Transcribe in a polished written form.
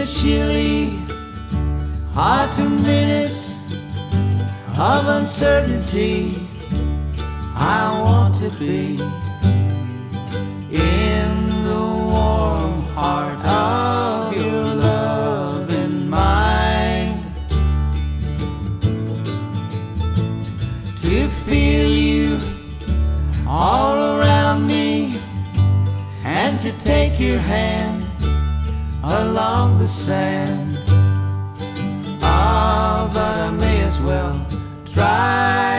the chilly autumn minutes of uncertainty, I want to be in the warm heart of your loving mind, to feel you all around me and to take your hand along the sand. Ah, but I may as well try